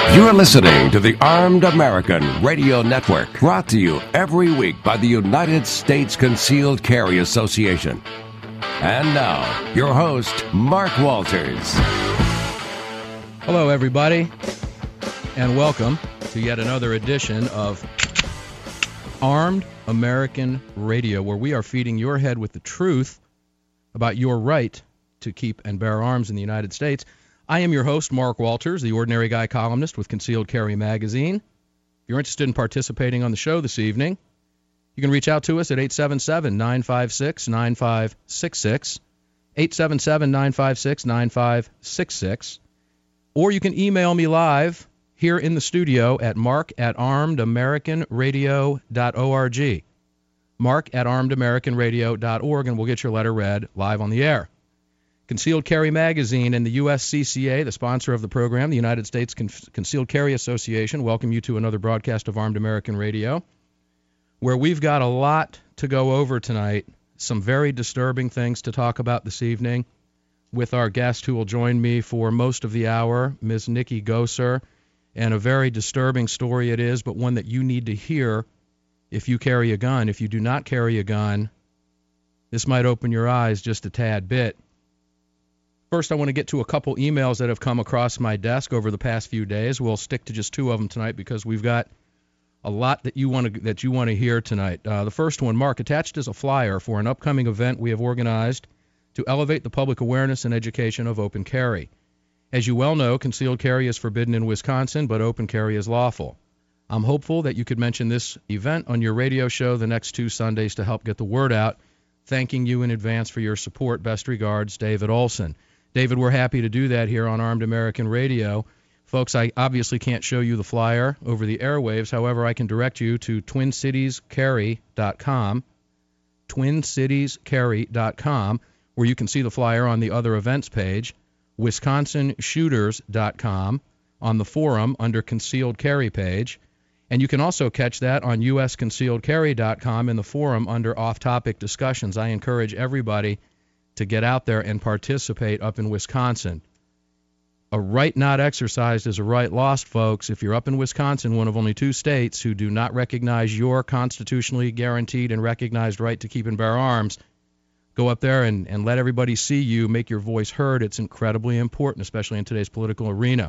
You're listening to the Armed American Radio Network, brought to you every week by the United States Concealed Carry Association. And now, your host, Mark Walters. Hello, everybody, and welcome to yet another edition of Armed American Radio, where we are feeding your head with the truth about your right to keep and bear arms in the United States. I am your host, Mark Walters, the Ordinary Guy columnist with Concealed Carry Magazine. If you're interested in participating on the show this evening, you can reach out to us at 877-956-9566, 877-956-9566, or you can email me live here in the studio at mark@armedamericanradio.org, mark@armedamericanradio.org, and we'll get your letter read live on the air. Concealed Carry Magazine and the USCCA, the sponsor of the program, the United States Concealed Carry Association, welcome you to another broadcast of Armed American Radio, where we've got a lot to go over tonight, some very disturbing things to talk about this evening with our guest who will join me for most of the hour, Ms. Nikki Goser, and a very disturbing story it is, but one that you need to hear if you carry a gun. If you do not carry a gun, this might open your eyes just a tad bit. First, I want to get to a couple emails that have come across my desk over the past few days. We'll stick to just two of them tonight because we've got a lot that you want to hear tonight. The first one, Mark, attached is a flyer for an upcoming event we have organized to elevate the public awareness and education of open carry. As you well know, concealed carry is forbidden in Wisconsin, but open carry is lawful. I'm hopeful that you could mention this event on your radio show the next two Sundays to help get the word out. Thanking you in advance for your support. Best regards, David Olson. David, we're happy to do that here on Armed American Radio. Folks, I obviously can't show you the flyer over the airwaves. However, I can direct you to TwinCitiesCarry.com, TwinCitiesCarry.com, where you can see the flyer on the other events page, WisconsinShooters.com, on the forum under Concealed Carry page, and you can also catch that on USConcealedCarry.com in the forum under Off-Topic Discussions. I encourage everybody to get out there and participate up in Wisconsin. A right not exercised is a right lost, folks. If you're up in Wisconsin, one of only two states who do not recognize your constitutionally guaranteed and recognized right to keep and bear arms, go up there and let everybody see you, make your voice heard. It's incredibly important, especially in today's political arena.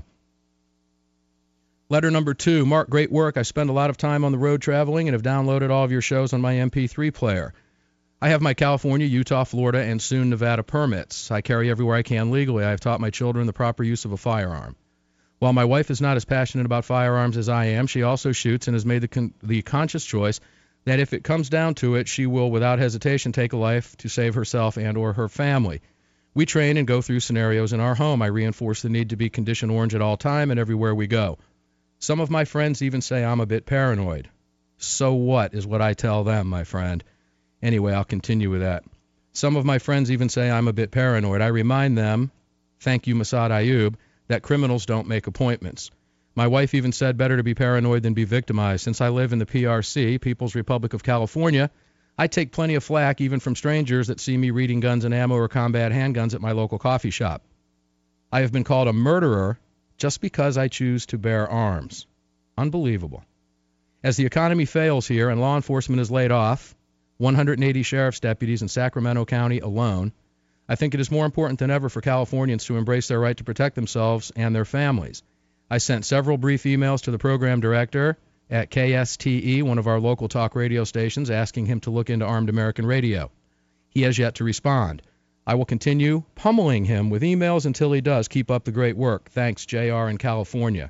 Letter number 2, Mark, great work. I spend a lot of time on the road traveling and have downloaded all of your shows on my MP3 player. I have my California, Utah, Florida, and soon Nevada permits. I carry everywhere I can legally. I have taught my children the proper use of a firearm. While my wife is not as passionate about firearms as I am, she also shoots and has made the conscious choice that if it comes down to it, she will without hesitation take a life to save herself and or her family. We train and go through scenarios in our home. I reinforce the need to be condition orange at all time and everywhere we go. Some of my friends even say I'm a bit paranoid. So what is what I tell them, my friend. Anyway, I'll continue with that. Some of my friends even say I'm a bit paranoid. I remind them, thank you, Massad Ayoob, that criminals don't make appointments. My wife even said better to be paranoid than be victimized. Since I live in the PRC, People's Republic of California, I take plenty of flack even from strangers that see me reading guns and ammo or combat handguns at my local coffee shop. I have been called a murderer just because I choose to bear arms. Unbelievable. As the economy fails here and law enforcement is laid off, 180 sheriff's deputies in Sacramento County alone, I think it is more important than ever for Californians to embrace their right to protect themselves and their families. I sent several brief emails to the program director at KSTE, one of our local talk radio stations, asking him to look into Armed American Radio. He has yet to respond. I will continue pummeling him with emails until he does. Keep up the great work. Thanks, JR in California.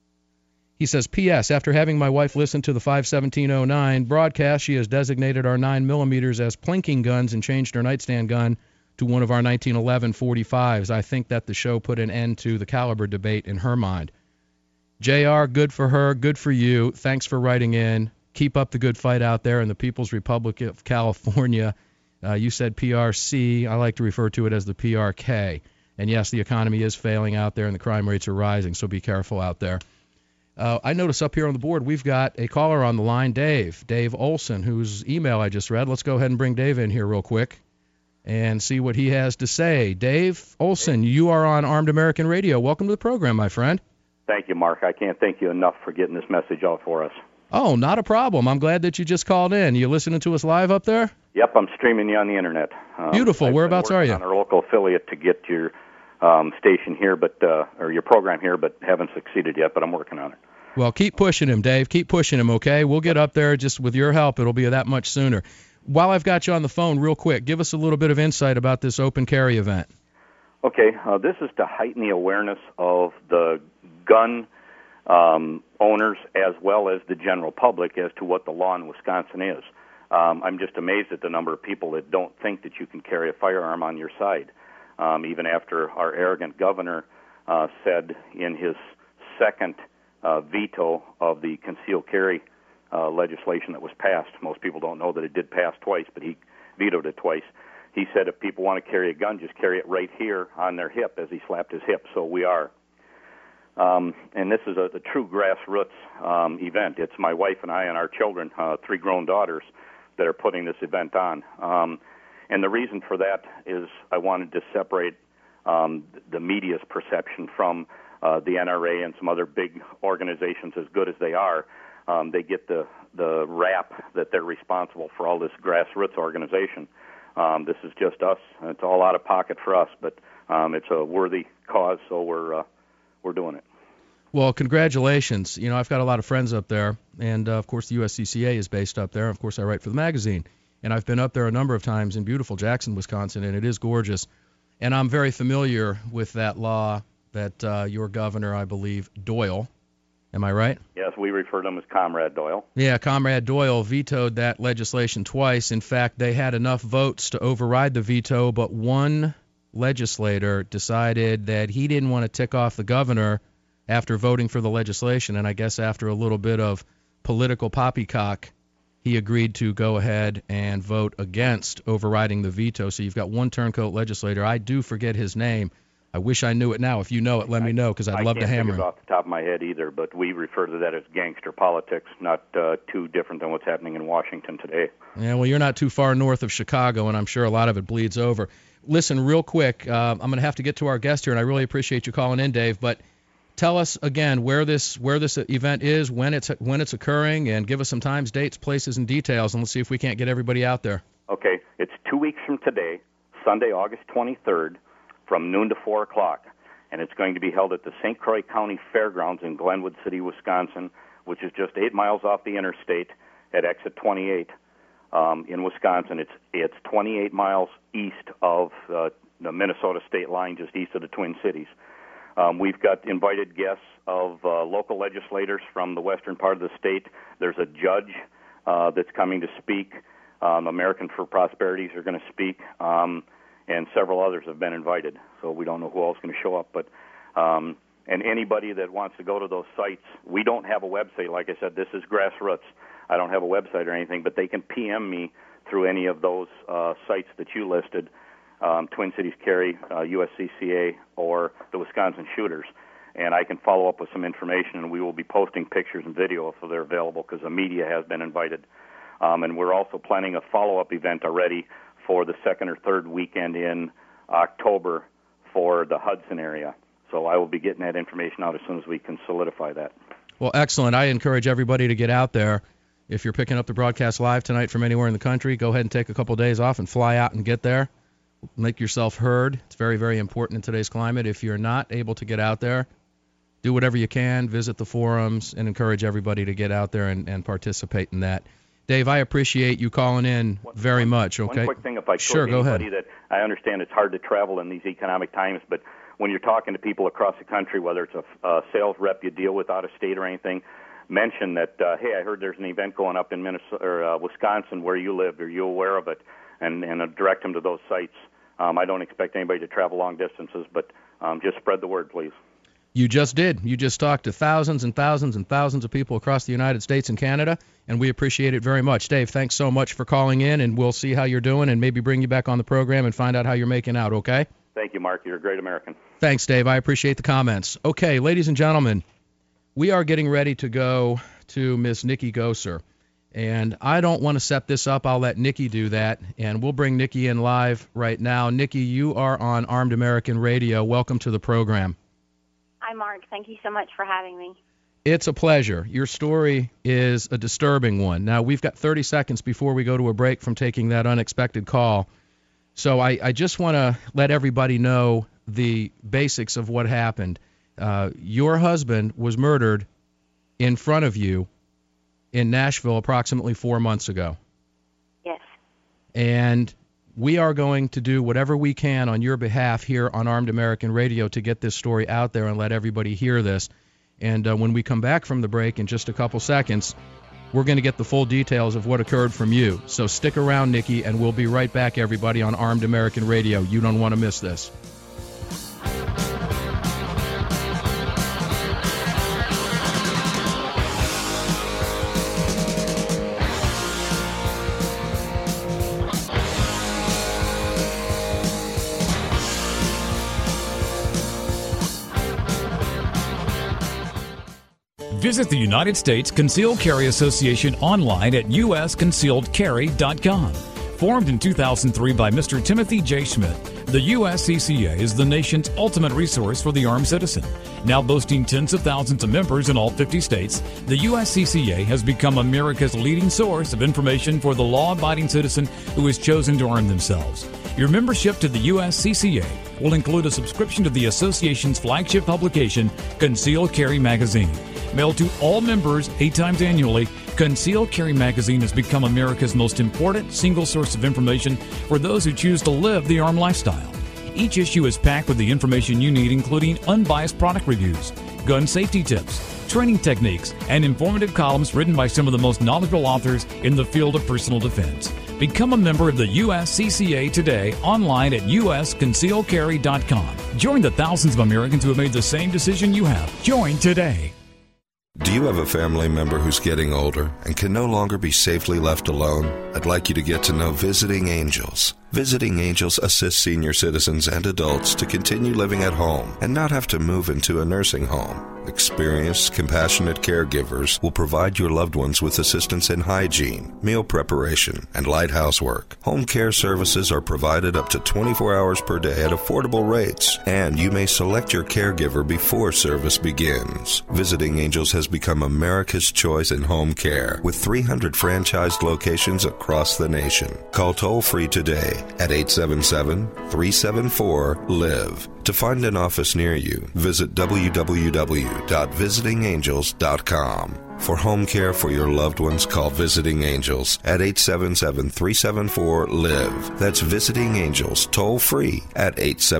He says, P.S. After having my wife listen to the 51709 broadcast, she has designated our 9mm as plinking guns and changed her nightstand gun to one of our 1911 45s. I think that the show put an end to the caliber debate in her mind. JR, good for her, good for you. Thanks for writing in. Keep up the good fight out there in the People's Republic of California. You said PRC. I like to refer to it as the PRK. And yes, the economy is failing out there and the crime rates are rising, so be careful out there. I notice up here on the board we've got a caller on the line, Dave Olson, whose email I just read. Let's go ahead and bring Dave in here real quick and see what he has to say. Dave Olson, you are on Armed American Radio. Welcome to the program, my friend. Thank you, Mark. I can't thank you enough for getting this message out for us. Oh, not a problem. I'm glad that you just called in. You listening to us live up there? Yep, I'm streaming you on the internet. Beautiful. Whereabouts are you? On our local affiliate to get your station here, or your program here, but haven't succeeded yet. But I'm working on it. Well, keep pushing him, Dave. Keep pushing him, okay? We'll get up there. Just with your help, it'll be that much sooner. While I've got you on the phone, real quick, give us a little bit of insight about this open carry event. Okay, this is to heighten the awareness of the gun owners as well as the general public as to what the law in Wisconsin is. I'm just amazed at the number of people that don't think that you can carry a firearm on your side, even after our arrogant governor said in his second veto of the concealed carry legislation that was passed. Most people don't know that it did pass twice, but he vetoed it twice. He said if people want to carry a gun, just carry it right here on their hip, as he slapped his hip. So we are. And this is a true grassroots event. It's my wife and I and our children, 3 grown daughters, that are putting this event on. And the reason for that is I wanted to separate the media's perception from the NRA and some other big organizations, as good as they are. They get the rap that they're responsible for all this grassroots organization. This is just us. It's all out of pocket for us, but it's a worthy cause, so we're doing it. Well, congratulations. You know, I've got a lot of friends up there, and of course the USCCA is based up there. Of course, I write for the magazine, and I've been up there a number of times in beautiful Jackson, Wisconsin, and it is gorgeous. And I'm very familiar with that law that your governor, I believe, Doyle, am I right? Yes, we refer to him as Comrade Doyle. Yeah, Comrade Doyle vetoed that legislation twice. In fact, they had enough votes to override the veto, but one legislator decided that he didn't want to tick off the governor after voting for the legislation, and I guess after a little bit of political poppycock, he agreed to go ahead and vote against overriding the veto. So you've got one turncoat legislator. I do forget his name. I wish I knew it now. If you know it, let me know, because I'd love to hammer him. I can't think of it off the top of my head either, but we refer to that as gangster politics, not too different than what's happening in Washington today. Yeah, well, you're not too far north of Chicago, and I'm sure a lot of it bleeds over. Listen, real quick, I'm going to have to get to our guest here, and I really appreciate you calling in, Dave, but tell us again where this event is, when it's occurring, and give us some times, dates, places, and details, and let's see if we can't get everybody out there. Okay, it's 2 weeks from today, Sunday, August 23rd, from noon to 4 o'clock, and it's going to be held at the St. Croix County Fairgrounds in Glenwood City, Wisconsin, which is just 8 miles off the interstate at exit 28 in Wisconsin. It's 28 miles east of the Minnesota state line, just east of the Twin Cities. We've got invited guests of local legislators from the western part of the state. There's a judge that's coming to speak. American for Prosperities are going to speak, and several others have been invited. So we don't know who else is going to show up. But and anybody that wants to go to those sites, we don't have a website. Like I said, this is grassroots. I don't have a website or anything, but they can PM me through any of those sites that you listed. Twin Cities Carry, USCCA, or the Wisconsin Shooters. And I can follow up with some information, and we will be posting pictures and video if they're available, because the media has been invited. And we're also planning a follow-up event already for the second or third weekend in October for the Hudson area. So I will be getting that information out as soon as we can solidify that. Well, excellent. I encourage everybody to get out there. If you're picking up the broadcast live tonight from anywhere in the country, go ahead and take a couple days off and fly out and get there. Make yourself heard. It's very, very important in today's climate. If you're not able to get out there, do whatever you can, visit the forums, and encourage everybody to get out there and participate in that. Dave, I appreciate you calling in very much. Okay. One quick thing, if I could. Sure, go ahead. That I understand it's hard to travel in these economic times, but when you're talking to people across the country, whether it's a sales rep you deal with out of state or anything, mention that, hey, I heard there's an event going up in Minnesota or Wisconsin where you live. Are you aware of it? And direct them to those sites. I don't expect anybody to travel long distances, but just spread the word, please. You just did. You just talked to thousands and thousands and thousands of people across the United States and Canada, and we appreciate it very much. Dave, thanks so much for calling in, and we'll see how you're doing and maybe bring you back on the program and find out how you're making out, okay? Thank you, Mark. You're a great American. Thanks, Dave. I appreciate the comments. Okay, ladies and gentlemen, we are getting ready to go to Miss Nikki Goser. And I don't want to set this up. I'll let Nikki do that, and we'll bring Nikki in live right now. Nikki, you are on Armed American Radio. Welcome to the program. Hi, Mark. Thank you so much for having me. It's a pleasure. Your story is a disturbing one. Now, we've got 30 seconds before we go to a break from taking that unexpected call. So I just want to let everybody know the basics of what happened. Your husband was murdered in front of you in Nashville approximately 4 months ago. Yes. And we are going to do whatever we can on your behalf here on Armed American Radio to get this story out there and let everybody hear this. And when we come back from the break in just a couple seconds, we're going to get the full details of what occurred from you. So stick around, Nikki, and we'll be right back, everybody, on Armed American Radio. You don't want to miss this. Visit the United States Concealed Carry Association online at usconcealedcarry.com. Formed in 2003 by Mr. Timothy J. Schmidt, the USCCA is the nation's ultimate resource for the armed citizen. Now boasting tens of thousands of members in all 50 states, the USCCA has become America's leading source of information for the law-abiding citizen who has chosen to arm themselves. Your membership to the USCCA will include a subscription to the association's flagship publication, Concealed Carry Magazine. Mailed to all members 8 times annually, Concealed Carry Magazine has become America's most important single source of information for those who choose to live the armed lifestyle. Each issue is packed with the information you need, including unbiased product reviews, gun safety tips, training techniques, and informative columns written by some of the most knowledgeable authors in the field of personal defense. Become a member of the USCCA today online at usconcealedcarry.com. Join the thousands of Americans who have made the same decision you have. Join today. Do you have a family member who's getting older and can no longer be safely left alone? I'd like you to get to know Visiting Angels. Visiting Angels assists senior citizens and adults to continue living at home and not have to move into a nursing home. Experienced, compassionate caregivers will provide your loved ones with assistance in hygiene, meal preparation, and light housework. Home care services are provided up to 24 hours per day at affordable rates, and you may select your caregiver before service begins. Visiting Angels has become America's choice in home care, with 300 franchised locations across the nation. Call toll-free today at 877-374-LIVE. To find an office near you, visit www.visitingangels.com. For home care for your loved ones, call Visiting Angels at 877-374-LIVE. That's Visiting Angels, toll-free at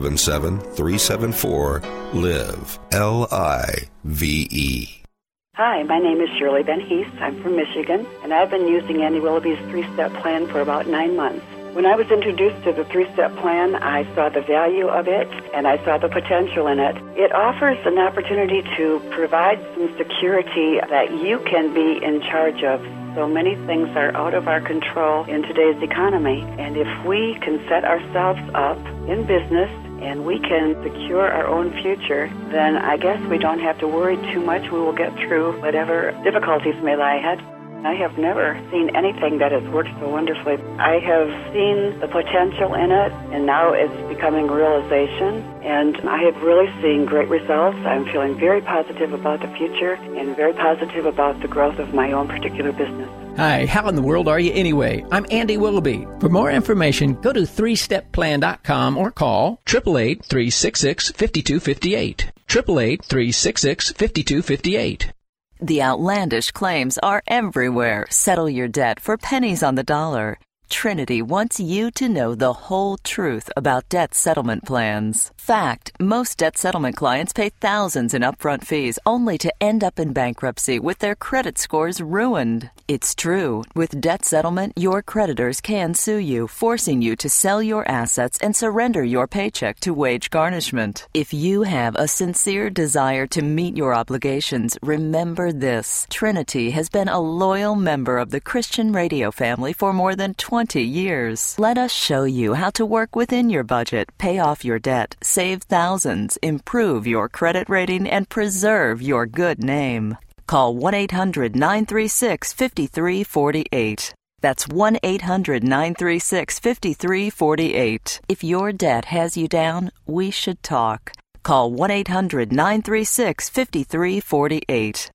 877-374-LIVE. L-I-V-E. Hi, my name is Shirley Ben Heath. I'm from Michigan, and I've been using Andy Willoughby's 3-step plan for about 9 months. When I was introduced to the 3-step plan, I saw the value of it, and I saw the potential in it. It offers an opportunity to provide some security that you can be in charge of. So many things are out of our control in today's economy, and if we can set ourselves up in business and we can secure our own future, then I guess we don't have to worry too much. We will get through whatever difficulties may lie ahead. I have never seen anything that has worked so wonderfully. I have seen the potential in it, and now it's becoming realization, and I have really seen great results. I'm feeling very positive about the future and very positive about the growth of my own particular business. Hi, how in the world are you anyway? I'm Andy Willoughby. For more information, go to 3stepplan.com or call 888-366-5258. 888-366-5258. The outlandish claims are everywhere. Settle your debt for pennies on the dollar. Trinity wants you to know the whole truth about debt settlement plans. Fact, most debt settlement clients pay thousands in upfront fees only to end up in bankruptcy with their credit scores ruined. It's true. With debt settlement, your creditors can sue you, forcing you to sell your assets and surrender your paycheck to wage garnishment. If you have a sincere desire to meet your obligations, remember this. Trinity has been a loyal member of the Christian radio family for more than 20 years. Let us show you how to work within your budget, pay off your debt, save thousands, improve your credit rating, and preserve your good name. Call 1-800-936-5348. That's 1-800-936-5348. If your debt has you down, we should talk. Call 1-800-936-5348.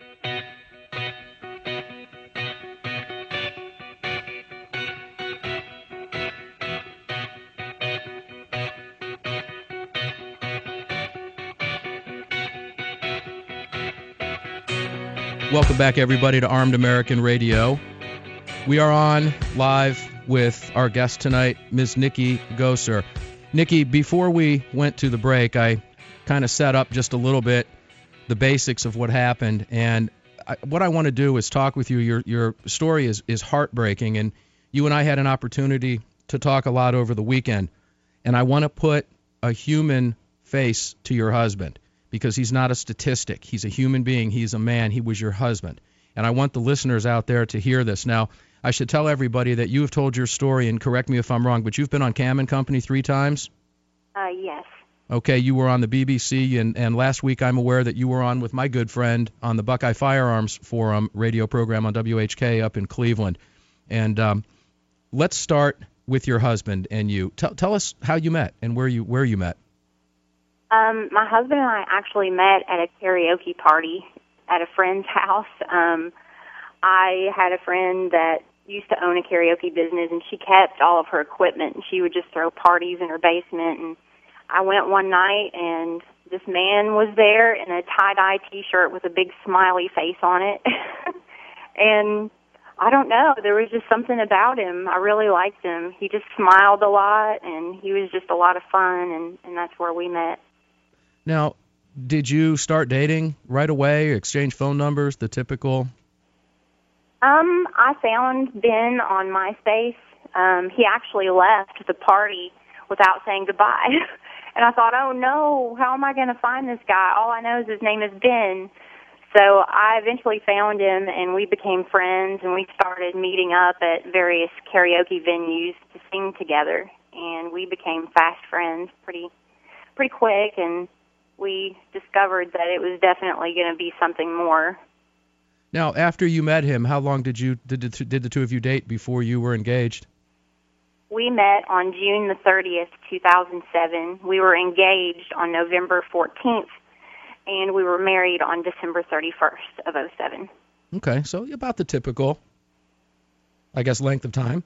Welcome back, everybody, to Armed American Radio. We are on live with our guest tonight, Ms. Nikki Gosar. Nikki, before we went to the break, I kind of set up just a little bit the basics of what happened. And what I want to do is talk with you. Your story is heartbreaking, and you and I had an opportunity to talk a lot over the weekend. And I want to put a human face to your husband, because he's not a statistic. He's a human being. He's a man. He was your husband. And I want the listeners out there to hear this. Now, I should tell everybody that you have told your story, and correct me if I'm wrong, but you've been on Cam & Company 3 times? Yes. Okay, you were on the BBC, and last week I'm aware that you were on with my good friend on the Buckeye Firearms Forum radio program on WHK up in Cleveland. And let's start with your husband and you. Tell us how you met and where you met. My husband and I actually met at a karaoke party at a friend's house. I had a friend that used to own a karaoke business, and she kept all of her equipment, and she would just throw parties in her basement. And I went one night, and this man was there in a tie-dye T-shirt with a big smiley face on it. And I don't know, there was just something about him. I really liked him. He just smiled a lot, and he was just a lot of fun, and that's where we met. Now, did you start dating right away, exchange phone numbers, the typical? I found Ben on MySpace. He actually left the party without saying goodbye. And I thought, oh no, how am I going to find this guy? All I know is his name is Ben. So I eventually found him, and we became friends, and we started meeting up at various karaoke venues to sing together. And we became fast friends pretty quick, and we discovered that it was definitely going to be something more. Now, after you met him, how long did the two of you date before you were engaged? We met on June the 30th, 2007. We were engaged on November 14th, and we were married on December 31st of 2007. Okay, so about the typical, I guess, length of time.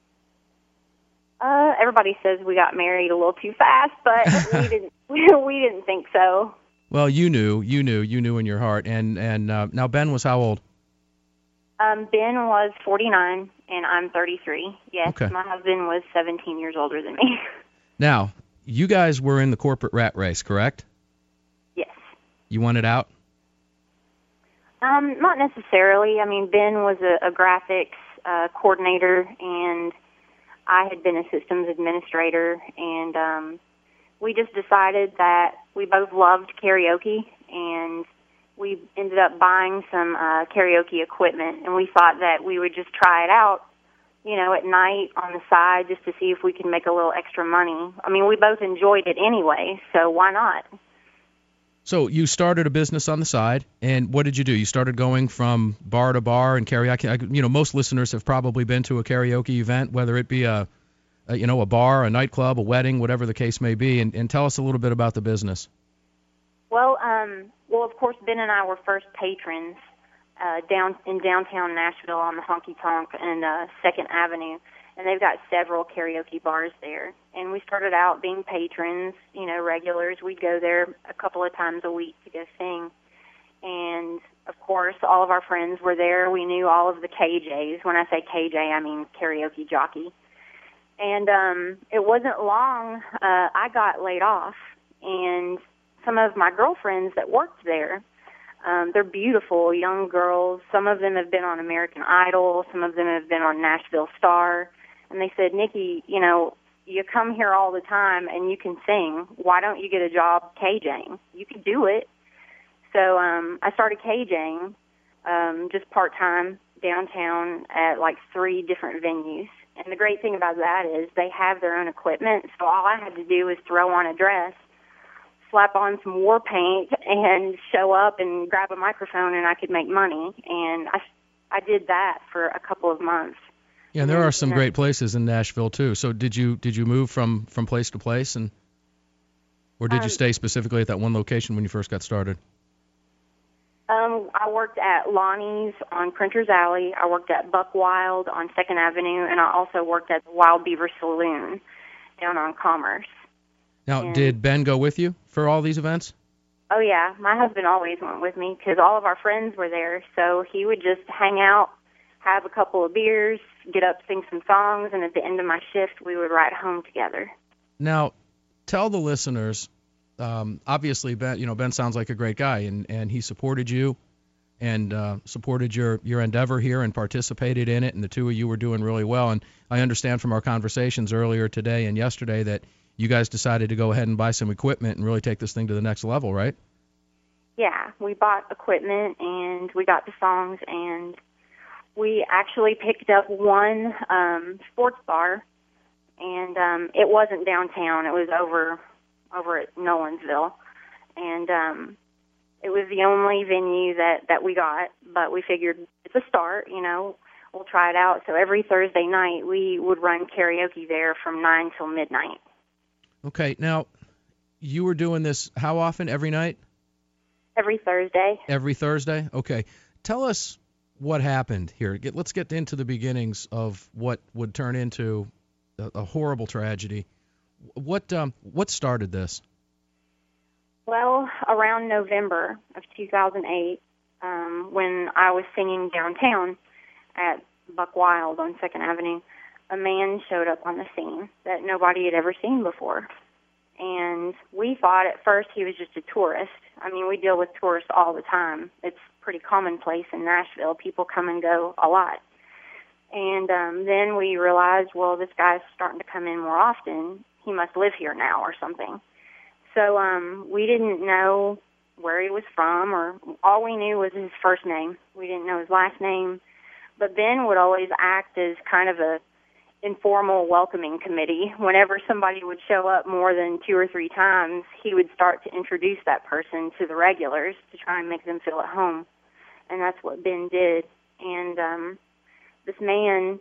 Everybody says we got married a little too fast, but we didn't think so. Well, you knew in your heart. And now Ben was how old? Ben was 49, and I'm 33. Yes, okay. My husband was 17 years older than me. Now, you guys were in the corporate rat race, correct? Yes. You wanted out? Not necessarily. I mean, Ben was a graphics coordinator, and I had been a systems administrator, and we just decided that we both loved karaoke, and we ended up buying some karaoke equipment, and we thought that we would just try it out, at night on the side just to see if we could make a little extra money. I mean, we both enjoyed it anyway, so why not? So you started a business on the side, and what did you do? You started going from bar to bar and karaoke. Most listeners have probably been to a karaoke event, whether it be a bar, a nightclub, a wedding, whatever the case may be, and tell us a little bit about the business. Well, of course, Ben and I were first patrons in downtown Nashville on the Honky Tonk and 2nd Avenue, and they've got several karaoke bars there. And we started out being patrons, regulars. We'd go there a couple of times a week to go sing. And, of course, all of our friends were there. We knew all of the KJs. When I say KJ, I mean karaoke jockey. And it wasn't long, I got laid off, and some of my girlfriends that worked there, they're beautiful young girls. Some of them have been on American Idol. Some of them have been on Nashville Star. And they said, Nikki, you come here all the time and you can sing. Why don't you get a job KJing? You could do it. So I started KJing just part-time downtown at like 3 different venues. And the great thing about that is they have their own equipment, so all I had to do was throw on a dress, slap on some war paint, and show up and grab a microphone, and I could make money. And I did that for a couple of months. Yeah, and there are some great places in Nashville too. So did you move from place to place? And Or did you stay specifically at that one location when you first got started? I worked at Lonnie's on Printer's Alley. I worked at Buck Wild on 2nd Avenue, and I also worked at the Wild Beaver Saloon down on Commerce. Now, did Ben go with you for all these events? Oh, yeah. My husband always went with me because all of our friends were there, so he would just hang out, have a couple of beers, get up, sing some songs, and at the end of my shift, we would ride home together. Now, tell the listeners, obviously, Ben sounds like a great guy, and he supported you and supported your endeavor here and participated in it, and the two of you were doing really well. And I understand from our conversations earlier today and yesterday that you guys decided to go ahead and buy some equipment and really take this thing to the next level, right? Yeah, we bought equipment, and we got the songs, and we actually picked up one sports bar, and it wasn't downtown. It was over at Nolensville, and it was the only venue that we got, but we figured it's a start, we'll try it out. So every Thursday night we would run karaoke there from 9 till midnight. Okay, now you were doing this how often? Every night? Every Thursday. Every Thursday? Okay. Tell us what happened here. Let's get into the beginnings of what would turn into a horrible tragedy. What started this? Well, around November of 2008, when I was singing downtown at Buck Wild on 2nd Avenue, a man showed up on the scene that nobody had ever seen before. And we thought at first he was just a tourist. I mean, we deal with tourists all the time. It's pretty commonplace in Nashville. People come and go a lot. And then we realized, well, this guy's starting to come in more often. He must live here now or something. So we didn't know where he was from, or all we knew was his first name. We didn't know his last name. But Ben would always act as kind of a informal welcoming committee. Whenever somebody would show up more than 2 or 3 times, he would start to introduce that person to the regulars to try and make them feel at home. And that's what Ben did. And this man,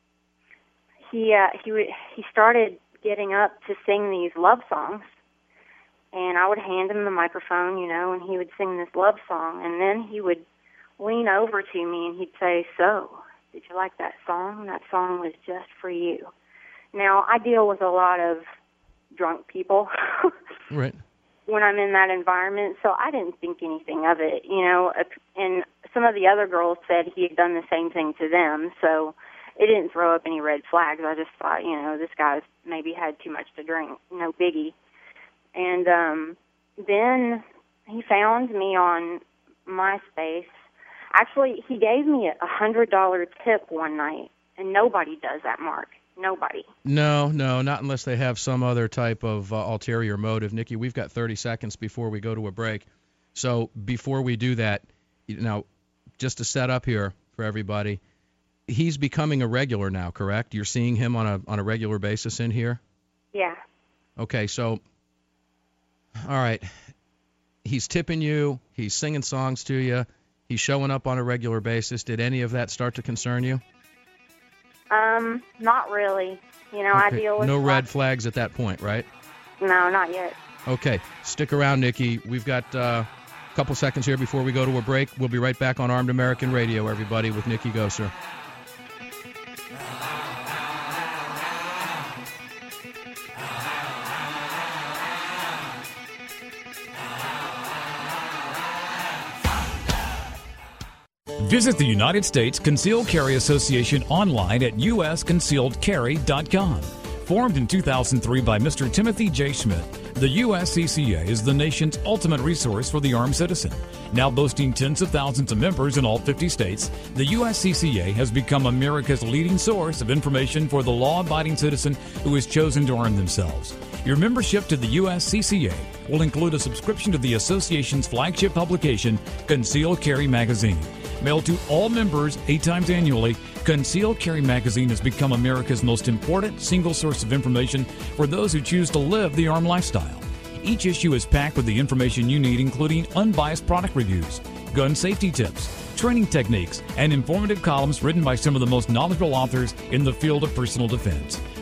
he started getting up to sing these love songs. And I would hand him the microphone, and he would sing this love song. And then he would lean over to me and he'd say, "So, did you like that song? That song was just for you." Now, I deal with a lot of drunk people right. when I'm in that environment, so I didn't think anything of it, And some of the other girls said he had done the same thing to them, so it didn't throw up any red flags. I just thought, this guy's maybe had too much to drink, no biggie. And then he found me on MySpace. Actually, he gave me a $100 tip one night, and nobody does that, Mark. Nobody. No, not unless they have some other type of ulterior motive. Nikki, we've got 30 seconds before we go to a break. So before we do that, just to set up here for everybody, he's becoming a regular now, correct? You're seeing him on a regular basis in here? Yeah. Okay, so, all right. He's tipping you. He's singing songs to you. He's showing up on a regular basis. Did any of that start to concern you? Not really. Okay. I deal with... No red flags at that point, right? No, not yet. Okay. Stick around, Nikki. We've got a couple seconds here before we go to a break. We'll be right back on Armed American Radio, everybody, with Nikki Gosar. Visit the United States Concealed Carry Association online at usconcealedcarry.com. Formed in 2003 by Mr. Timothy J. Schmidt, the USCCA is the nation's ultimate resource for the armed citizen. Now boasting tens of thousands of members in all 50 states, the USCCA has become America's leading source of information for the law-abiding citizen who has chosen to arm themselves. Your membership to the USCCA will include a subscription to the association's flagship publication, Concealed Carry Magazine. Mailed to all members 8 times annually, Concealed Carry Magazine has become America's most important single source of information for those who choose to live the armed lifestyle. Each issue is packed with the information you need, including unbiased product reviews, gun safety tips, training techniques, and informative columns written by some of the most knowledgeable authors in the field of personal defense.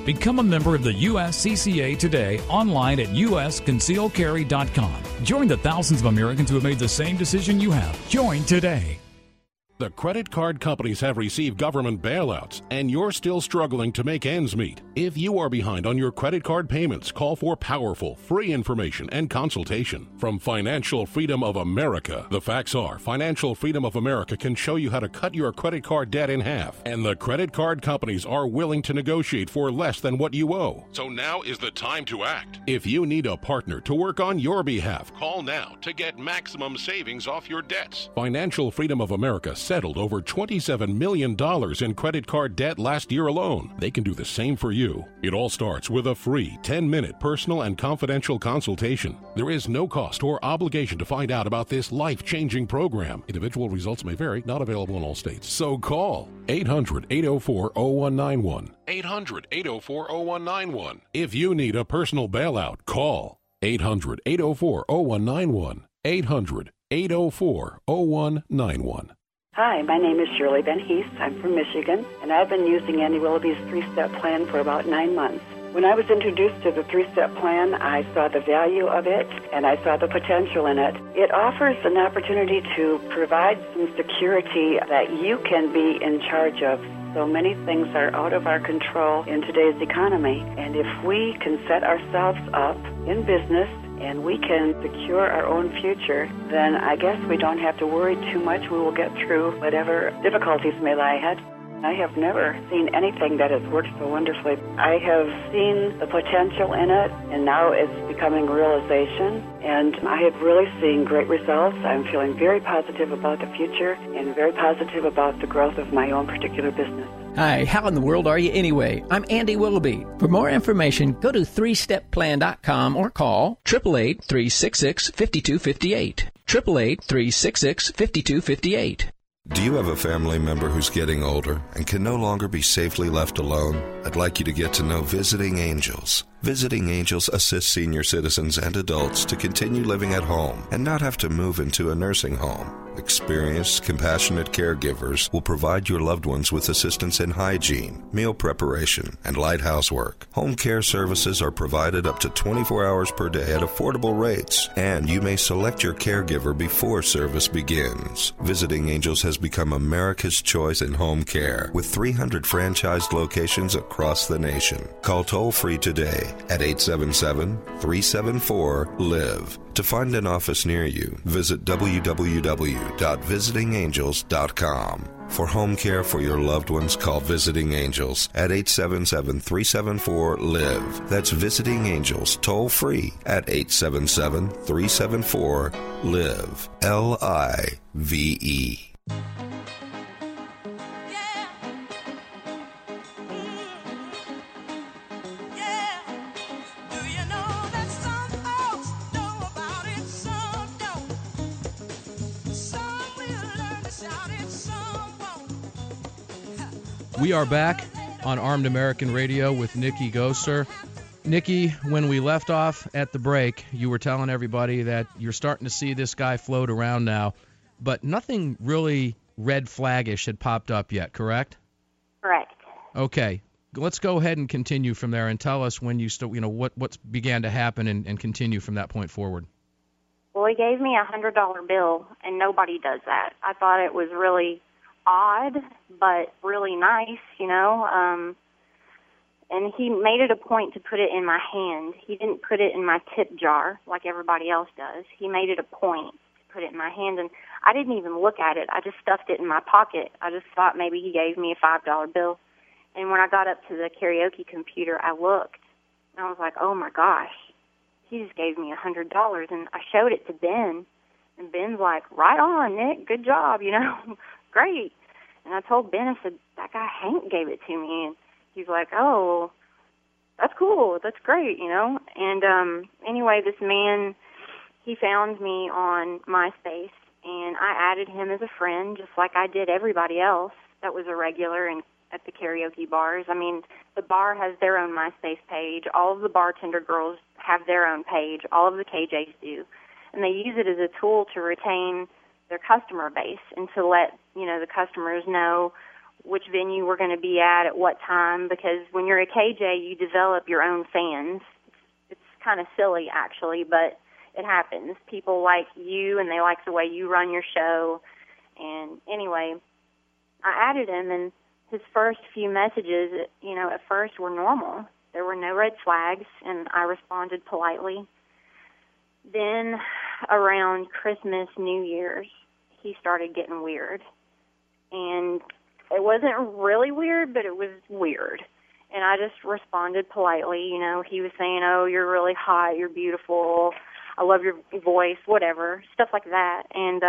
Become a member of the USCCA today online at usconcealcarry.com. Join the thousands of Americans who have made the same decision you have. Join today. The credit card companies have received government bailouts, and you're still struggling to make ends meet. If you are behind on your credit card payments, call for powerful, free information and consultation from Financial Freedom of America. The facts are, Financial Freedom of America can show you how to cut your credit card debt in half, and the credit card companies are willing to negotiate for less than what you owe. So now is the time to act. If you need a partner to work on your behalf, call now to get maximum savings off your debts. Financial Freedom of America settled over $27 million in credit card debt last year alone. They can do the same for you. It all starts with a free 10-minute personal and confidential consultation. There is no cost or obligation to find out about this life-changing program. Individual results may vary, not available in all states. So call 800-804-0191. 800-804-0191. If you need a personal bailout, call 800-804-0191. 800-804-0191. Hi, my name is Shirley Ben Heath. I'm from Michigan, and I've been using Andy Willoughby's three-step plan for about 9 months. When I was introduced to the three-step plan, I saw the value of it, and I saw the potential in it. It offers an opportunity to provide some security that you can be in charge of. So many things are out of our control in today's economy, and if we can set ourselves up in business and we can secure our own future, then I guess we don't have to worry too much. We will get through whatever difficulties may lie ahead. I have never seen anything that has worked so wonderfully. I have seen the potential in it, and now it's becoming realization, and I have really seen great results. I'm feeling very positive about the future and very positive about the growth of my own particular business. Hi, how in the world are you anyway? I'm Andy Willoughby. For more information, go to 3stepplan.com or call 888-366-5258. 888-366-5258. Do you have a family member who's getting older and can no longer be safely left alone? I'd like you to get to know Visiting Angels. Visiting Angels assists senior citizens and adults to continue living at home and not have to move into a nursing home. Experienced, compassionate caregivers will provide your loved ones with assistance in hygiene, meal preparation, and light housework. Home care services are provided up to 24 hours per day at affordable rates, and you may select your caregiver before service begins. Visiting Angels has become America's choice in home care, with 300 franchised locations across the nation. Call toll-free today at 877-374-LIVE. To find an office near you, visit www.visitingangels.com. For home care for your loved ones, call Visiting Angels at 877-374-LIVE. That's Visiting Angels, toll-free at 877-374-LIVE. LIVE. We are back on Armed American Radio with Nikki Gosser. Nikki, when we left off at the break, you were telling everybody that you're starting to see this guy float around now, but nothing really red flaggish had popped up yet, correct? Correct. Okay. Let's go ahead and continue from there and tell us when you what began to happen and continue from that point forward. Well, he gave me a $100 bill, and nobody does that. I thought it was really odd, but really nice, and he made it a point to put it in my hand. He didn't put it in my tip jar like everybody else does. He made it a point to put it in my hand, and I didn't even look at it. I just stuffed it in my pocket. I just thought maybe he gave me a $5 bill. And when I got up to the karaoke computer, I looked, and I was like, oh, my gosh, he just gave me $100. And I showed it to Ben, and Ben's like, right on, Nick, good job, great. And I told Ben, I said, that guy Hank gave it to me. And he's like, oh, that's cool. That's great, And anyway, this man, he found me on MySpace, and I added him as a friend just like I did everybody else that was a regular at the karaoke bars. I mean, the bar has their own MySpace page. All of the bartender girls have their own page. All of the KJs do. And they use it as a tool to retain their customer base and to let, the customers know which venue we're going to be at what time, because when you're a KJ, you develop your own fans. It's kind of silly, actually, but it happens. People like you, and they like the way you run your show. And anyway, I added him, and his first few messages, at first were normal. There were no red flags, and I responded politely. Then around Christmas, New Year's, he started getting weird. And it wasn't really weird, but it was weird. And I just responded politely. He was saying, oh, you're really hot, you're beautiful, I love your voice, whatever, stuff like that. And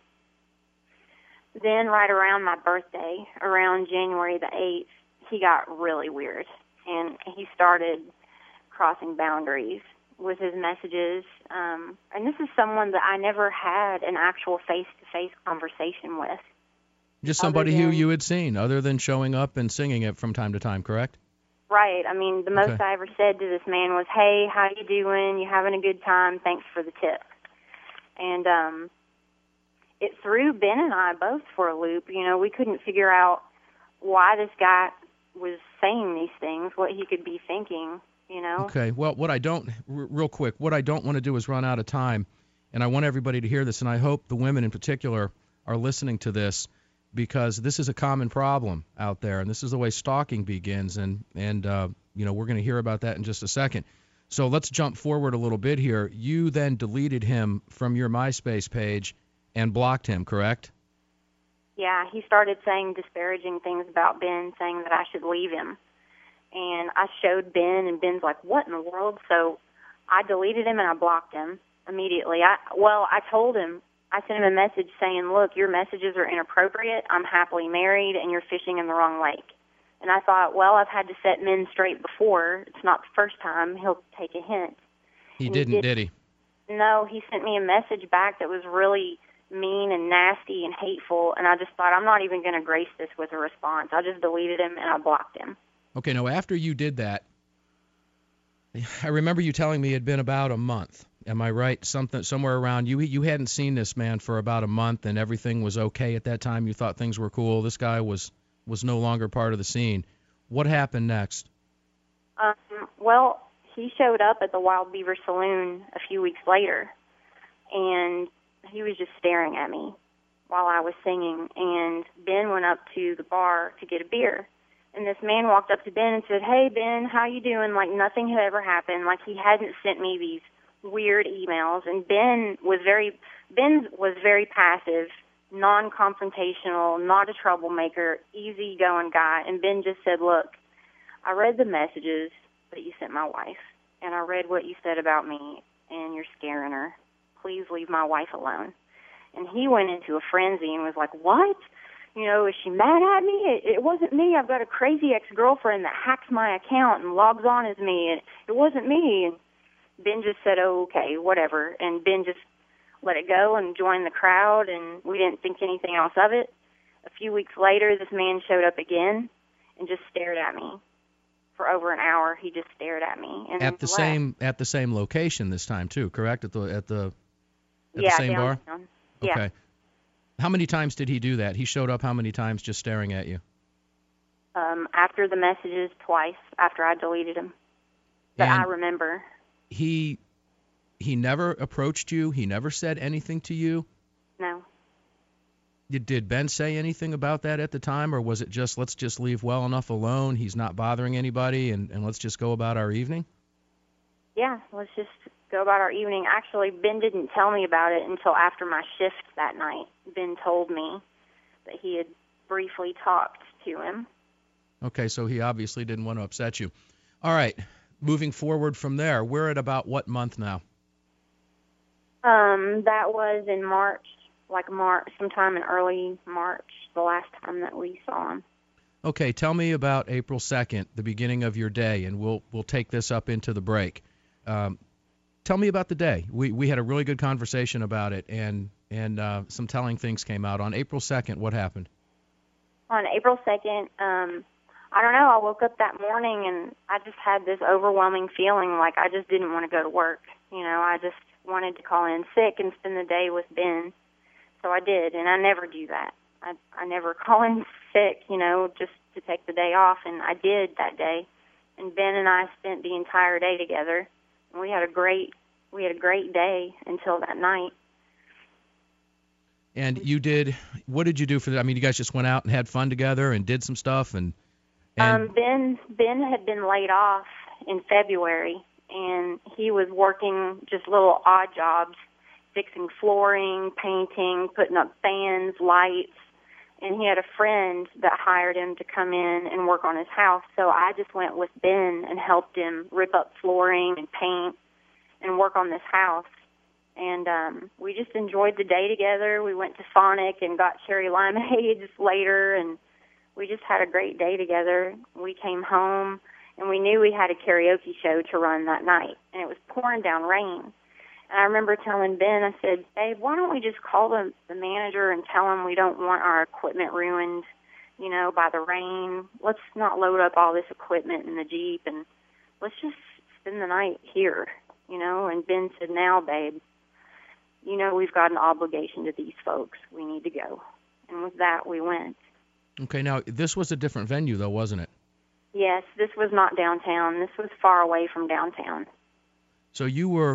then right around my birthday, around January the 8th, he got really weird. And he started crossing boundaries with his messages. And this is someone that I never had an actual face-to-face conversation with. Just somebody who you had seen, other than showing up and singing it from time to time, correct? Right. I mean, the most I ever said to this man was, hey, how you doing? You having a good time? Thanks for the tip. And it threw Ben and I both for a loop. We couldn't figure out why this guy was saying these things, what he could be thinking, Okay. Well, real quick, what I don't want to do is run out of time, and I want everybody to hear this, and I hope the women in particular are listening to this, because this is a common problem out there, and this is the way stalking begins, and we're going to hear about that in just a second. So let's jump forward a little bit here. You then deleted him from your MySpace page and blocked him, correct? Yeah, he started saying disparaging things about Ben, saying that I should leave him. And I showed Ben, and Ben's like, what in the world? So I deleted him and I blocked him immediately. I told him, I sent him a message saying, look, your messages are inappropriate. I'm happily married, and you're fishing in the wrong lake. And I thought, well, I've had to set men straight before. It's not the first time. He'll take a hint. He didn't, did he? No, he sent me a message back that was really mean and nasty and hateful, and I just thought, I'm not even going to grace this with a response. I just deleted him, and I blocked him. Okay, now after you did that, I remember you telling me it had been about a month. Am I right? Somewhere around, you hadn't seen this man for about a month, and everything was okay at that time. You thought things were cool. This guy was no longer part of the scene. What happened next? Well, he showed up at the Wild Beaver Saloon a few weeks later, and he was just staring at me while I was singing. And Ben went up to the bar to get a beer. And this man walked up to Ben and said, hey, Ben, how you doing? Like nothing had ever happened. Like he hadn't sent me these weird emails. And Ben was very passive, non-confrontational, not a troublemaker, easy-going guy. And Ben just said, look, I read the messages that you sent my wife, and I read what you said about me, and you're scaring her. Please leave my wife alone. And he went into a frenzy and was like, what? Is she mad at me? It wasn't me. I've got a crazy ex-girlfriend that hacks my account and logs on as me, and it wasn't me. And Ben just said, oh, okay, whatever. And Ben just let it go and joined the crowd, and we didn't think anything else of it. A few weeks later, this man showed up again and just stared at me. For over an hour, he just stared at me. And at the same location this time too, correct? At the same bar? Yeah. Okay. How many times did he do that? He showed up how many times just staring at you? After the messages, twice, after I deleted him. That I remember. He never approached you? He never said anything to you? No. Did Ben say anything about that at the time, or was it just, let's just leave well enough alone, he's not bothering anybody, and let's just go about our evening? Yeah, let's just go about our evening. Actually, Ben didn't tell me about it until after my shift that night. Ben told me that he had briefly talked to him. Okay, so he obviously didn't want to upset you. All right, moving forward from there, we're at about what month now? That was in March. Sometime in early March, the last time that we saw him. Okay, tell me about April 2nd, the beginning of your day, and we'll take this up into the break. Tell me about the day. We had a really good conversation about it, and some telling things came out. On April 2nd, what happened? On April 2nd, I don't know, I woke up that morning and I just had this overwhelming feeling like I just didn't want to go to work. I just wanted to call in sick and spend the day with Ben. So I did, and I never do that. I never call in sick, just to take the day off, and I did that day. And Ben and I spent the entire day together, and we had a great day until that night. And what did you do for that? I mean, you guys just went out and had fun together and did some stuff, and Ben had been laid off in February, and he was working just little odd jobs, fixing flooring, painting, putting up fans, lights, and he had a friend that hired him to come in and work on his house. So I just went with Ben and helped him rip up flooring and paint and work on this house. And we just enjoyed the day together. We went to Sonic and got cherry limeades later, and we just had a great day together. We came home, and we knew we had a karaoke show to run that night, and it was pouring down rain. And I remember telling Ben, I said, babe, why don't we just call the manager and tell him we don't want our equipment ruined, by the rain. Let's not load up all this equipment in the Jeep, and let's just spend the night here, And Ben said, now, babe, we've got an obligation to these folks. We need to go. And with that, we went. Okay, now, this was a different venue, though, wasn't it? Yes, this was not downtown. This was far away from downtown. So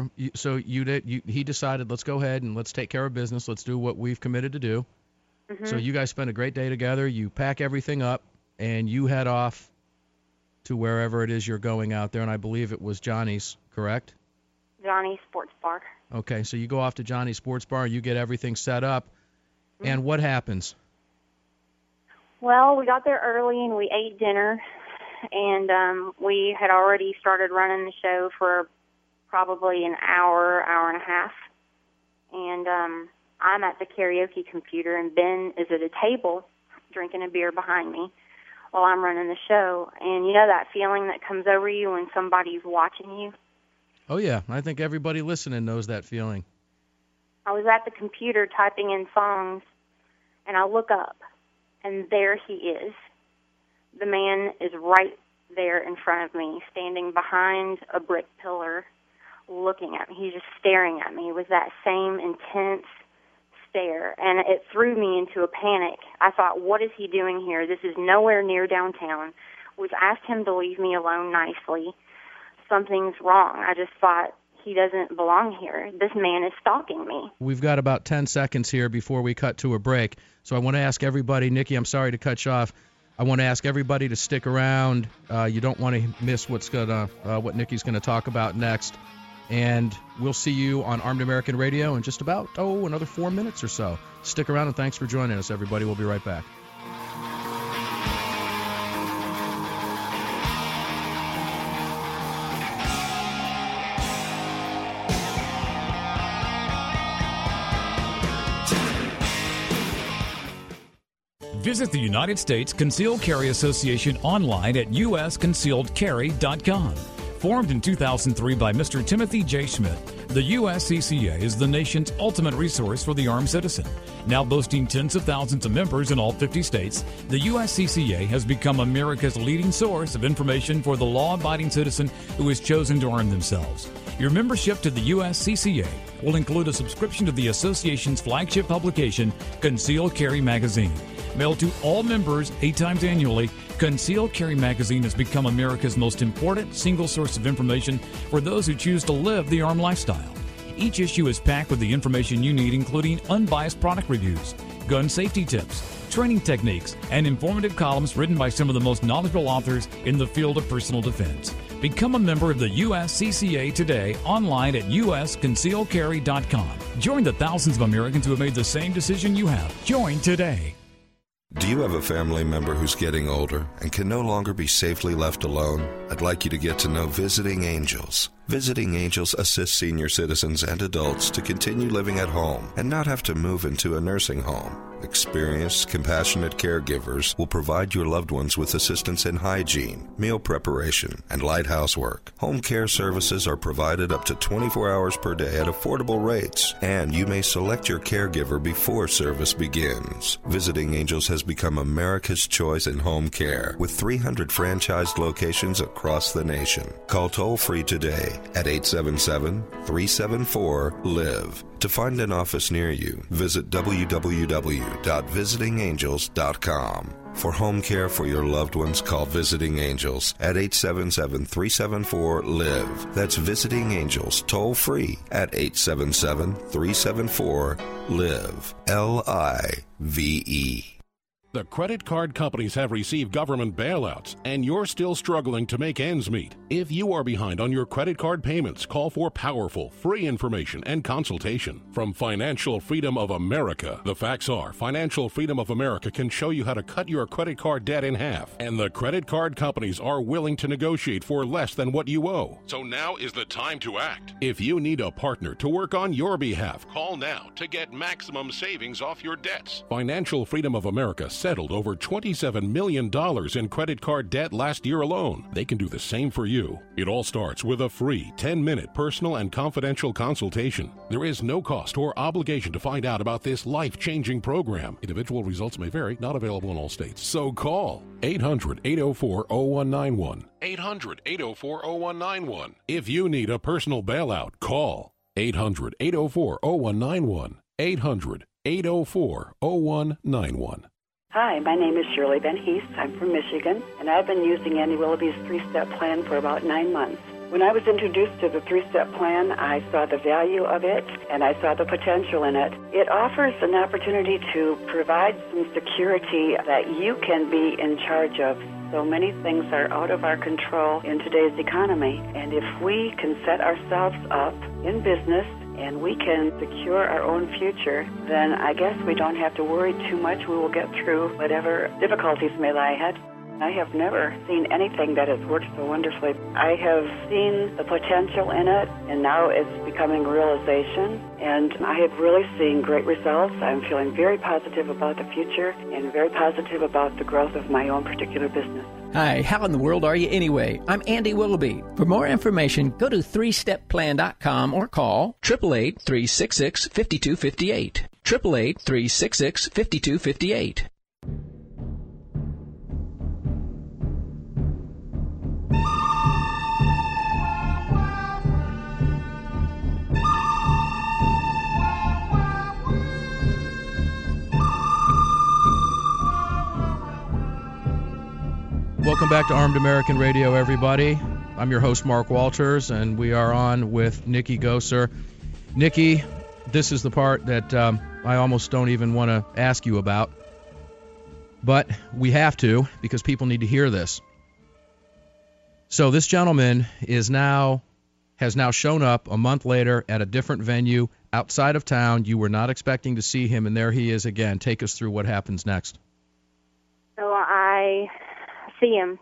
he decided, let's go ahead and let's take care of business. Let's do what we've committed to do. Mm-hmm. So you guys spent a great day together. You pack everything up, and you head off to wherever it is you're going out there, and I believe it was Johnny's, correct? Johnny's Sports Bar. Okay, so you go off to Johnny's Sports Bar, you get everything set up, and what happens? Well, we got there early, and we ate dinner, and we had already started running the show for probably an hour and a half, and I'm at the karaoke computer, and Ben is at a table drinking a beer behind me while I'm running the show, and that feeling that comes over you when somebody's watching you? Oh, yeah. I think everybody listening knows that feeling. I was at the computer typing in songs, and I look up, and there he is. The man is right there in front of me, standing behind a brick pillar, looking at me. He's just staring at me with that same intense stare, and it threw me into a panic. I thought, what is he doing here? This is nowhere near downtown. We've asked him to leave me alone nicely. Something's wrong. I just thought, he doesn't belong here. This man is stalking me. We've got about 10 seconds here before we cut to a break. So I want to ask everybody, Nikki, I'm sorry to cut you off. I want to ask everybody to stick around. You don't want to miss what Nikki's going to talk about next. And we'll see you on Armed American Radio in just about, another 4 minutes or so. Stick around, and thanks for joining us, everybody. We'll be right back. Visit the United States Concealed Carry Association online at usconcealedcarry.com. Formed in 2003 by Mr. Timothy J. Schmidt, the USCCA is the nation's ultimate resource for the armed citizen. Now boasting tens of thousands of members in all 50 states, the USCCA has become America's leading source of information for the law-abiding citizen who has chosen to arm themselves. Your membership to the USCCA will include a subscription to the association's flagship publication, Concealed Carry Magazine. Mailed to all members 8 times annually, Concealed Carry Magazine has become America's most important single source of information for those who choose to live the armed lifestyle. Each issue is packed with the information you need, including unbiased product reviews, gun safety tips, training techniques, and informative columns written by some of the most knowledgeable authors in the field of personal defense. Become a member of the USCCA today online at usconcealedcarry.com. Join the thousands of Americans who have made the same decision you have. Join today. Do you have a family member who's getting older and can no longer be safely left alone? I'd like you to get to know Visiting Angels. Visiting Angels assists senior citizens and adults to continue living at home and not have to move into a nursing home. Experienced, compassionate caregivers will provide your loved ones with assistance in hygiene, meal preparation, and light housework. Home care services are provided up to 24 hours per day at affordable rates, and you may select your caregiver before service begins. Visiting Angels has become America's choice in home care, with 300 franchised locations across the nation. Call toll-free today at 877-374-LIVE. To find an office near you, visit www.visitingangels.com. For home care for your loved ones, call Visiting Angels at 877-374-LIVE. That's Visiting Angels, toll free at 877-374-LIVE. LIVE. The credit card companies have received government bailouts, and you're still struggling to make ends meet. If you are behind on your credit card payments, call for powerful, free information and consultation from Financial Freedom of America. The facts are, Financial Freedom of America can show you how to cut your credit card debt in half, and the credit card companies are willing to negotiate for less than what you owe. So now is the time to act. If you need a partner to work on your behalf, call now to get maximum savings off your debts. Financial Freedom of America settled over $27 million in credit card debt last year alone. They can do the same for you. It all starts with a free 10-minute personal and confidential consultation. There is no cost or obligation to find out about this life-changing program. Individual results may vary, not available in all states. So call 800-804-0191. 800-804-0191. If you need a personal bailout, call 800-804-0191. 800-804-0191. Hi, my name is Shirley Van Hees. I'm from Michigan, and I've been using Andy Willoughby's three-step plan for about 9 months. When I was introduced to the three-step plan, I saw the value of it, and I saw the potential in it. It offers an opportunity to provide some security that you can be in charge of. So many things are out of our control in today's economy, and if we can set ourselves up in business and we can secure our own future, then I guess we don't have to worry too much. We will get through whatever difficulties may lie ahead. I have never seen anything that has worked so wonderfully. I have seen the potential in it, and now it's becoming realization, and I have really seen great results. I'm feeling very positive about the future and very positive about the growth of my own particular business. Hi, how in the world are you anyway? I'm Andy Willoughby. For more information, go to 3stepplan.com or call 888-366-5258. 888-366-5258. Welcome back to Armed American Radio, everybody. I'm your host, Mark Walters, and we are on with Nikki Goser. Nikki, this is the part that I almost don't even want to ask you about, but we have to because people need to hear this. So this gentleman has now shown up a month later at a different venue outside of town. You were not expecting to see him, and there he is again. Take us through what happens next. So I see him,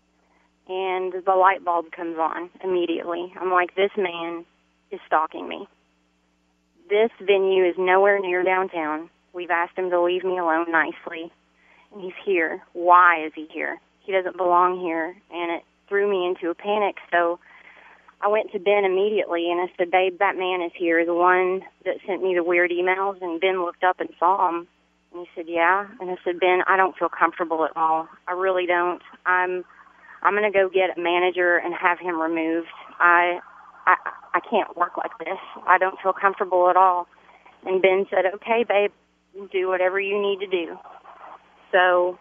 and the light bulb comes on immediately. I'm like, this man is stalking me. This venue is nowhere near downtown. We've asked him to leave me alone nicely, and he's here. Why is he here? He doesn't belong here, and it threw me into a panic. So I went to Ben immediately, and I said, babe, that man is here, the one that sent me the weird emails. And Ben looked up and saw him. And he said, yeah. And I said, Ben, I don't feel comfortable at all. I really don't. I'm going to go get a manager and have him removed. I can't work like this. I don't feel comfortable at all. And Ben said, okay, babe, do whatever you need to do. So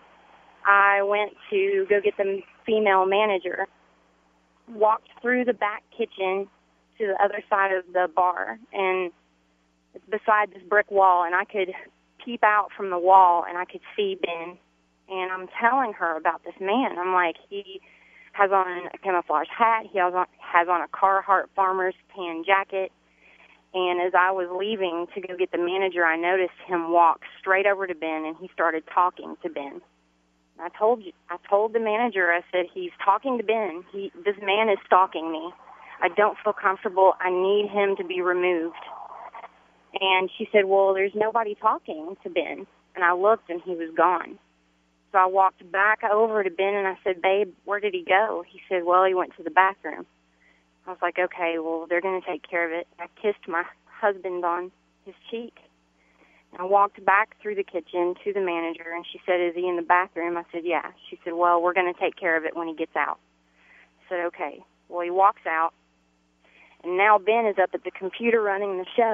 I went to go get the female manager, walked through the back kitchen to the other side of the bar, and it's beside this brick wall, and I could peep out from the wall, and I could see Ben, and I'm telling her about this man. I'm like, he has on a camouflage hat, he has on a Carhartt farmer's tan jacket, and as I was leaving to go get the manager, I noticed him walk straight over to Ben, and he started talking to Ben. I told the manager, I said, he's talking to Ben. This man is stalking me. I don't feel comfortable. I need him to be removed. And she said, well, there's nobody talking to Ben. And I looked, and he was gone. So I walked back over to Ben, and I said, babe, where did he go? He said, well, he went to the bathroom. I was like, okay, well, they're going to take care of it. I kissed my husband on his cheek. I walked back through the kitchen to the manager, and she said, is he in the bathroom? I said, yeah. She said, well, we're going to take care of it when he gets out. I said, okay. Well, he walks out, and now Ben is up at the computer running the show,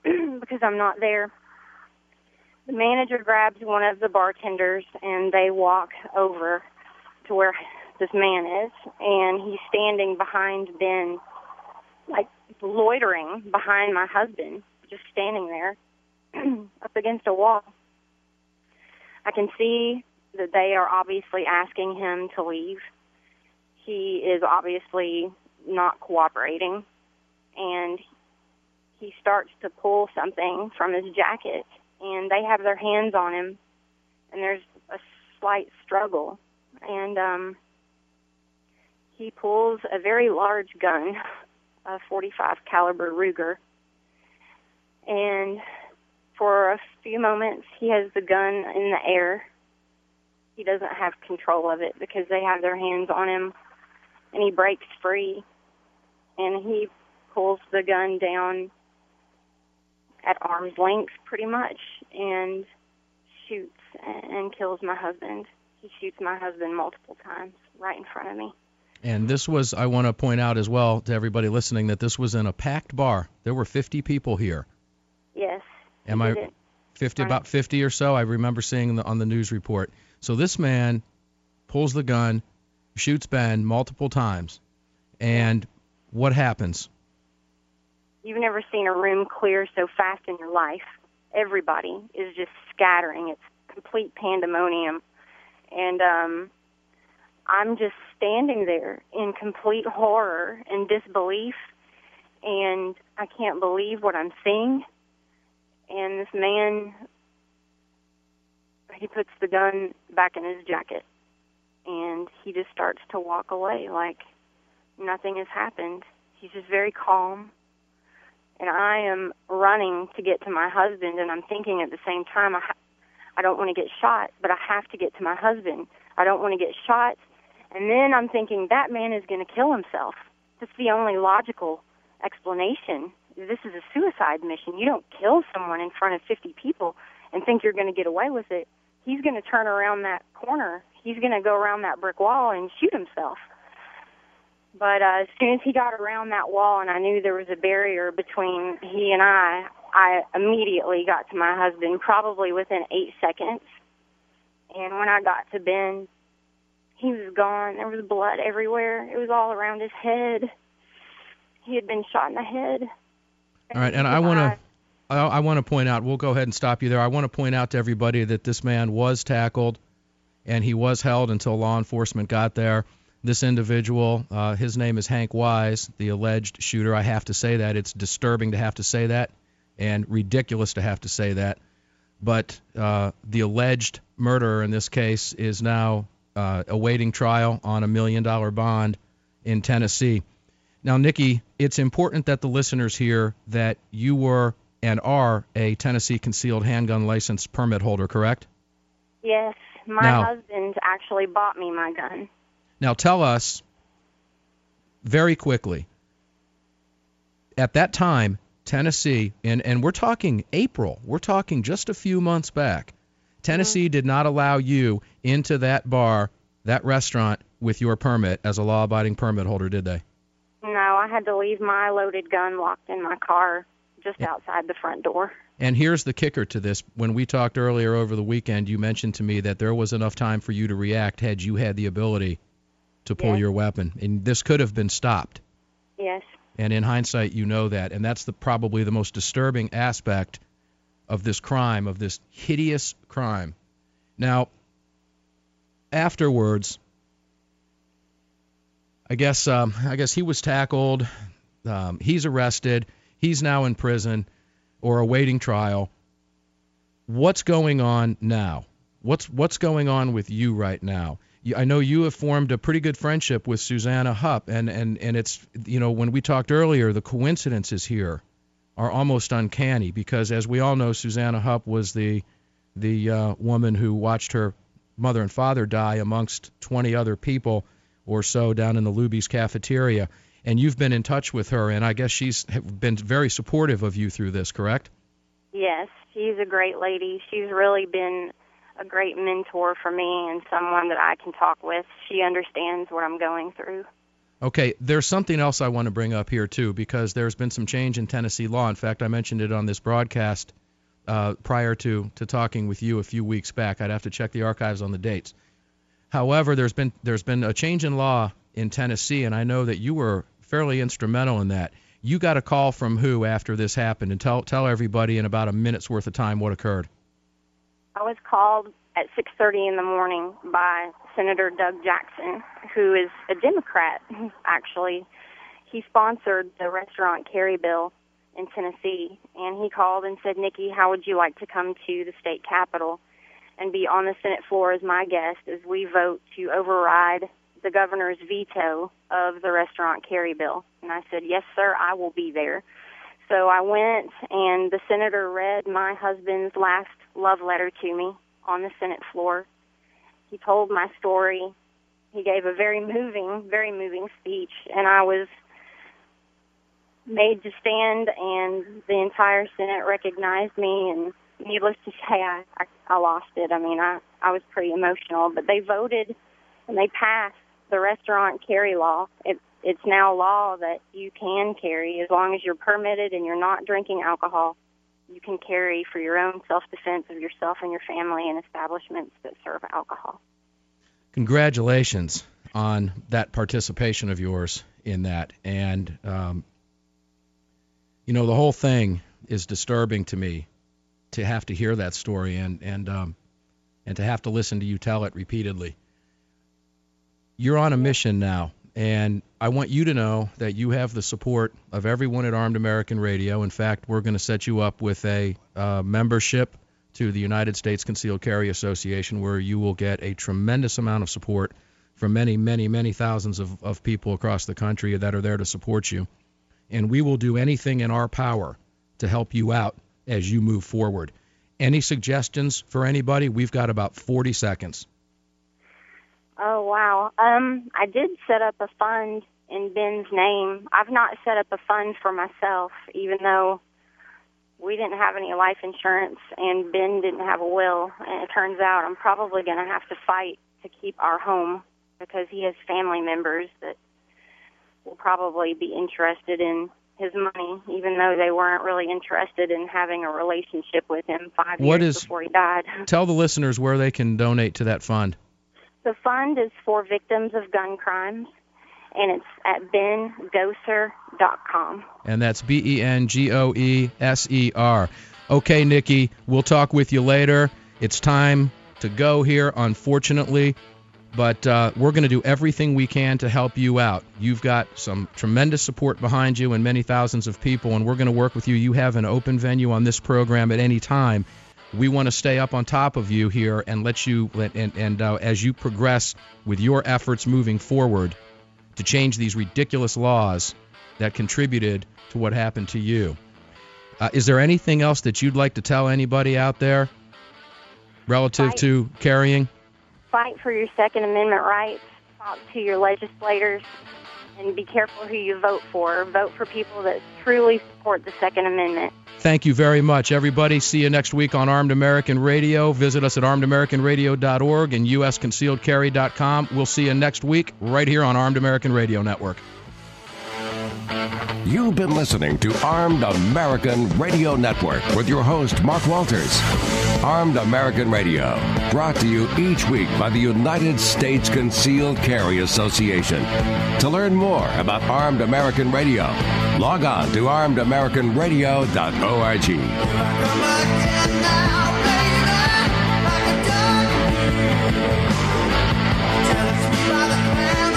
because I'm not there. The manager grabs one of the bartenders, and they walk over to where this man is, and he's standing behind Ben, like loitering behind my husband, just standing there up against a wall. I can see that they are obviously asking him to leave. He is obviously not cooperating, and he starts to pull something from his jacket, and they have their hands on him, and there's a slight struggle. And he pulls a very large gun, a .45 caliber Ruger, and for a few moments he has the gun in the air. He doesn't have control of it because they have their hands on him, and he breaks free, and he pulls the gun down at arm's length pretty much and shoots and kills my husband. He shoots my husband multiple times right in front of me. And this was, I want to point out as well to everybody listening, that this was in a packed bar. There were 50 people here. Yes. Am I 50? About 50 or so. I remember seeing on the news report. So this man pulls the gun, shoots Ben multiple times, and what happens? You've never seen a room clear so fast in your life. Everybody is just scattering. It's complete pandemonium. And I'm just standing there in complete horror and disbelief, and I can't believe what I'm seeing. And this man, he puts the gun back in his jacket, and he just starts to walk away like nothing has happened. He's just very calm. And I am running to get to my husband, and I'm thinking at the same time, I don't want to get shot, but I have to get to my husband. I don't want to get shot. And then I'm thinking, that man is going to kill himself. That's the only logical explanation. This is a suicide mission. You don't kill someone in front of 50 people and think you're going to get away with it. He's going to turn around that corner. He's going to go around that brick wall and shoot himself. But as soon as he got around that wall and I knew there was a barrier between he and I immediately got to my husband, probably within 8 seconds. And when I got to Ben, he was gone. There was blood everywhere. It was all around his head. He had been shot in the head. All right, and I want to point out, we'll go ahead and stop you there. I want to point out to everybody that this man was tackled, and he was held until law enforcement got there. This individual, his name is Hank Wise, the alleged shooter. I have to say that. It's disturbing to have to say that and ridiculous to have to say that. But the alleged murderer in this case is now awaiting trial on $1 million bond in Tennessee. Now, Nikki, it's important that the listeners hear that you were and are a Tennessee concealed handgun license permit holder, correct? Yes. My husband actually bought me my gun. Now tell us very quickly, at that time, Tennessee, and we're talking April, we're talking just a few months back, Tennessee did not allow you into that bar, that restaurant, with your permit as a law-abiding permit holder, did they? No, I had to leave my loaded gun locked in my car just outside the front door. And here's the kicker to this. When we talked earlier over the weekend, you mentioned to me that there was enough time for you to react had you had the ability to pull your weapon. And this could have been stopped. Yes. And in hindsight, you know that. And that's probably the most disturbing aspect of this crime, of this hideous crime. Now, afterwards, I guess he was tackled. He's arrested. He's now in prison or awaiting trial. What's going on now? What's going on with you right now? I know you have formed a pretty good friendship with Susanna Hupp, and it's, when we talked earlier, the coincidences here are almost uncanny because, as we all know, Susanna Hupp was the woman who watched her mother and father die amongst 20 other people or so down in the Luby's cafeteria, and you've been in touch with her, and I guess she's been very supportive of you through this, correct? Yes, she's a great lady. She's really been a great mentor for me and someone that I can talk with. She understands what I'm going through. Okay, there's something else I want to bring up here, too, because there's been some change in Tennessee law. In fact, I mentioned it on this broadcast prior to talking with you a few weeks back. I'd have to check the archives on the dates. However, there's been a change in law in Tennessee, and I know that you were fairly instrumental in that. You got a call from who after this happened? And tell everybody in about a minute's worth of time what occurred. I was called at 6:30 in the morning by Senator Doug Jackson, who is a Democrat, actually. He sponsored the restaurant carry bill in Tennessee, and he called and said, Nikki, how would you like to come to the state capitol and be on the Senate floor as my guest as we vote to override the governor's veto of the restaurant carry bill? And I said, yes, sir, I will be there. So I went, and the senator read my husband's last love letter to me on the Senate floor. He told my story. He gave a very moving speech, and I was made to stand, and the entire Senate recognized me, and needless to say, I lost it. I mean, I was pretty emotional, but they voted, and they passed the restaurant carry law. It's now law that you can carry as long as you're permitted and you're not drinking alcohol. You can carry for your own self-defense of yourself and your family in establishments that serve alcohol. Congratulations on that participation of yours in that. And, the whole thing is disturbing to me to have to hear that story and to have to listen to you tell it repeatedly. You're on a mission now, and I want you to know that you have the support of everyone at Armed American Radio. In fact, we're going to set you up with a membership to the United States Concealed Carry Association, where you will get a tremendous amount of support from many, many, many thousands of people across the country that are there to support you. And we will do anything in our power to help you out as you move forward. Any suggestions for anybody? We've got about 40 seconds. Oh, wow. I did set up a fund in Ben's name. I've not set up a fund for myself, even though we didn't have any life insurance and Ben didn't have a will. And it turns out I'm probably going to have to fight to keep our home because he has family members that will probably be interested in his money, even though they weren't really interested in having a relationship with him 5 years before he died. Tell the listeners where they can donate to that fund. The fund is for victims of gun crimes, and it's at bengoeser.com. And that's BENGOESER. Okay, Nikki, we'll talk with you later. It's time to go here, unfortunately, but we're going to do everything we can to help you out. You've got some tremendous support behind you and many thousands of people, and we're going to work with you. You have an open venue on this program at any time. We want to stay up on top of you here and let you, as you progress with your efforts moving forward to change these ridiculous laws that contributed to what happened to you. Is there anything else that you'd like to tell anybody out there relative to carrying? Fight for your Second Amendment rights. Talk to your legislators, and be careful who you vote for. Vote for people that truly support the Second Amendment. Thank you very much, everybody. See you next week on Armed American Radio. Visit us at armedamericanradio.org and usconcealedcarry.com. We'll see you next week right here on Armed American Radio Network. You've been listening to Armed American Radio Network with your host, Mark Walters. Armed American Radio, brought to you each week by the United States Concealed Carry Association. To learn more about Armed American Radio, log on to armedamericanradio.org.